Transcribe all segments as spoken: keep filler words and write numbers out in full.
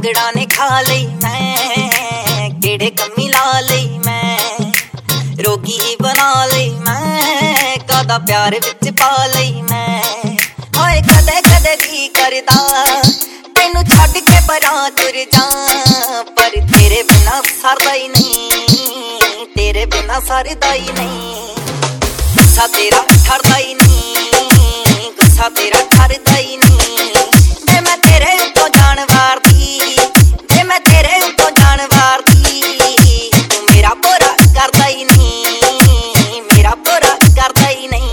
औगड़ा ने खा लई मैं, केड़े कमी ला लई मैं, रोगी ही बना लई मैं, कदा प्यार विच पा लई मैं। ओए कदे कदे दी करदा तेनू छड्ड के परां तुर जा, पर तेरे बिना सरदा ही नहीं, तेरे बिना सरदा ही नहीं। गुस्सा तेरा ठरदा ही नहीं, गुस्सा तेरा ठरदा ही नहीं। जे मैं तेरे उत्तों जान वारदी, जे मैं तेरे उत्तों जान वारदी, तू मेरा पूरा करदा ही नहीं, मेरा पूरा करदा ही नहीं।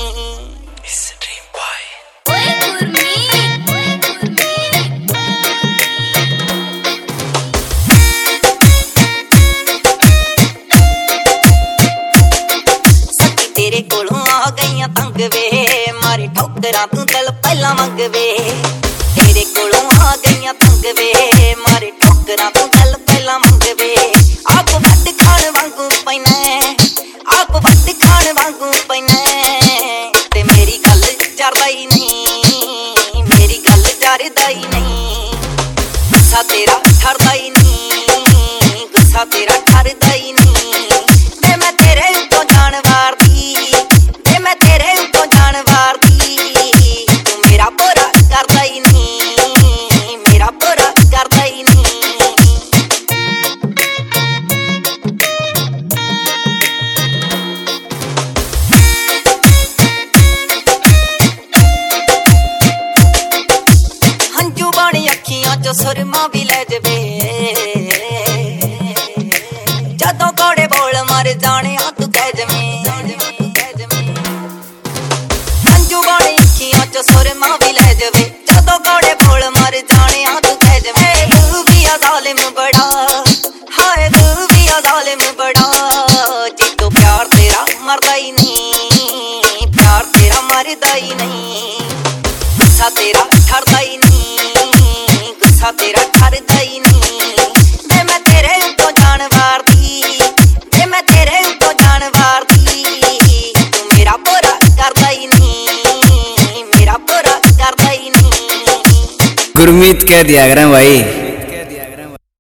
तेरे कोलों आ गईयां तंग वे, मारे ठोकरां तू दिल पहला मंग वे। तेरे कोलों आ गईयां तंग वे, मारे ठोकरां तू दिल पहला मंग वे। आप वट खान वांगू पैना, आप वट खान वांगू पैना, ते मेरी गल जरदा ही नहीं, मेरी गल जरदा ही नहीं। गुस्सा तेरा ठरदा ही नहीं, गुस्सा तेरा ठरदा ही नहीं। जे मैं तेरे उत्तों जान वारदी, जे मैं तेरे उत्तों जान वारदी, तू मेरा पूरा करदा ही नहीं, मेरा पूरा करदा ही नहीं। हंजू बाणी अखियां चो सुरमा भी लै जवे, जदों कौड़े बोल मर जाने तू कह जवे। हंजू बाणी अखियां चो सुरमा भी लै जवे, जदों कौड़े बोल मर जाने तू कह जवे। तू भी आ जालिम बड़ा, हाय तू भी आ जालिम बड़ा, जितो प्यार तेरा मरदा ही नहीं, प्यार तेरा मरदा ही नहीं। गुस्सा तेरा ठरदा ही नहीं, गुस्सा तेरा ठरदा ही नहीं। जे मैं तेरे उत्तों जान वारदी, जे मैं तेरे उत्तों जान वारदी, तू मेरा पूरा करदा ही नहीं, मेरा पूरा करदा ही नहीं। गुरमीत कह दिया करें भाई।